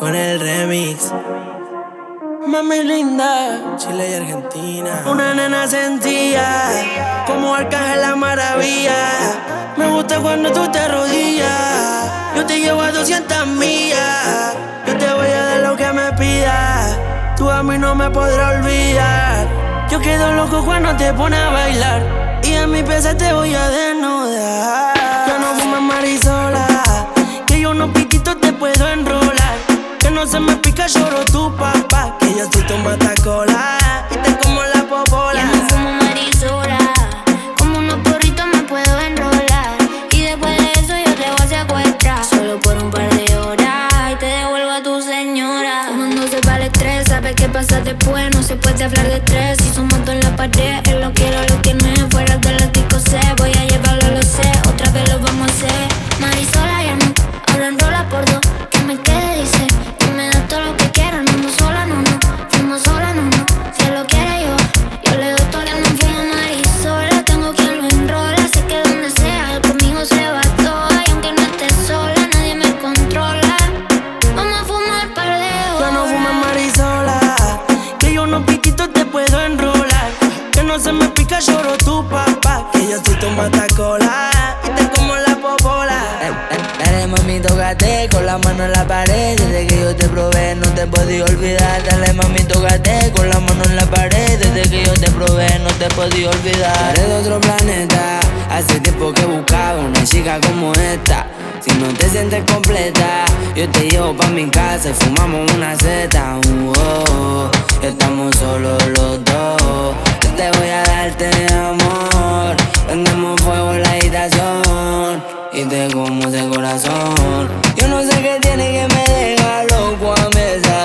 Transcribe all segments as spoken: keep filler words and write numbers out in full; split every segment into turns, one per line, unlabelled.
con el remix. Mami linda, Chile y Argentina. Una nena sencilla, como Arcángel la maravilla. Me gusta cuando tú te arrodillas. Yo te llevo a doscientas millas. Yo te voy a dar lo que me pidas. Tú a mí no me podrás olvidar. Yo quedo loco cuando te pones a bailar. Y en mi pieza te voy a desnudar. Yo no fumo marisola, que yo unos piquitos te puedo enrolar. Que no se me pica, lloro tu papá. Que yo soy tu matacola y te como la popola.
Yo no fumo marisola, como unos porritos me puedo enrolar. Y después de eso yo te voy a secuestrar. Solo por un par de horas y te devuelvo a tu señora. Fumándose para el estrés, sabes qué pasa después. No se puede hablar de estrés si son motos en la pared. Él lo quiero, lo tiene fuera del látigo sé. Voy a llevarlo, lo sé, otra vez lo vamos a hacer. Marisola ya no, ahora enrola por dos. Que me quede, dice, que me da todo lo que quiera. No, no sola, no, no, fumo sola, no, no. Si él lo quiere yo, yo le doy todo. Que no fumo marisola, tengo quien lo enrola. Sé que donde sea, conmigo se va toda. Y aunque no esté sola, nadie me controla. Vamos a fumar par de horas.
Yo no fumo marisola, que yo unos piquitos te puedo enrolar. Que no se me pica, lloro tu papá. Que yo soy tu matacola y te como la popola.
Dale mami, tócate con la mano en la pared. Desde que yo te probé no te podía olvidar. Dale mami, tócate con la mano en la pared. Desde que yo te probé no te podía olvidar. Eres de otro planeta, hace tiempo que buscaba una chica como esta. Si no te sientes completa, yo te llevo pa' mi casa y fumamos una zeta. Uh, oh, oh. Estamos solos los dos. Yo te voy a darte amor. Prendemos fuego en la habitación y te como ese corazón. Yo no sé qué tiene que me deja loco a mí esa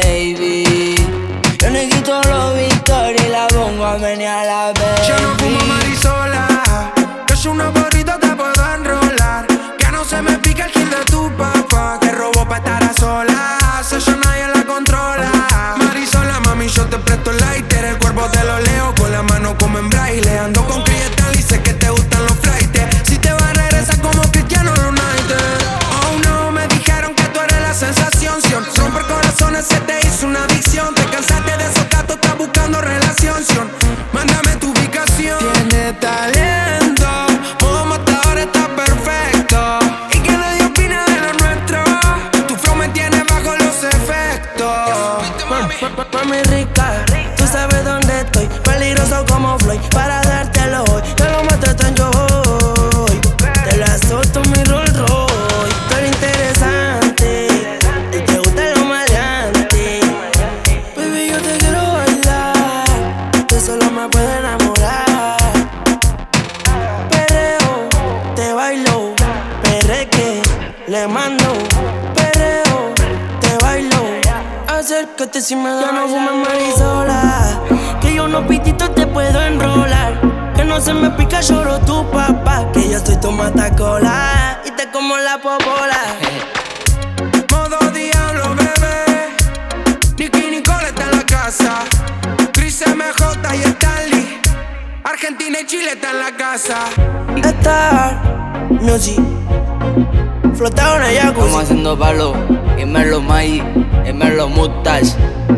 baby. Yo le quito los victorias y la pongo a menear la baby.
Yo no fumo marisola, que es una porrita te puedo enrolar. Que no se me pica el kill de tu papá, que robó pa' estar a solas. Eso nadie la controla. Marisola, mami, yo te presto el lighter. El cuerpo te lo leo con la mano como en braille. Ando con Cristal y sé que te gustan los flightes. Si te vas a regresar como Cristiano Ronaldo. Oh no, me dijeron que tú eres la sensación. Si romper corazones se te hizo una adicción. Te cansaste de esos gatos, estás buscando relación. Mándame tu ubicación. Tienes talento, como hasta ahora está perfecto. Y que nadie opina de lo nuestro. Tu flow me tiene bajo los efectos.
Mami rica, tú sabes dónde estoy. Peligroso como Floyd, para dártelo hoy. Te lo mato tan yo hoy. Te la solto mi Rolls Royce. Tú eres interesante y te gusta lo maleante. Baby, yo te quiero bailar, tú solo me puedes enamorar. Perreo, te bailo, perreque, le mando. Perreo, te bailo, acércate si me da. Yo no fumo marisola, que yo unos pititos te puedo enrolar. Que no se me pica, lloro tu papá. Que yo soy tu matacola y te como la popola.
Modo diablo, bebé. Nicky Nicole está en la casa. Chris M J y Stanley. Argentina y Chile está en la casa.
Star Music, flotado en el jacuzzi.
Estamos haciendo palo, y me lo Mai, y me lo Mustache.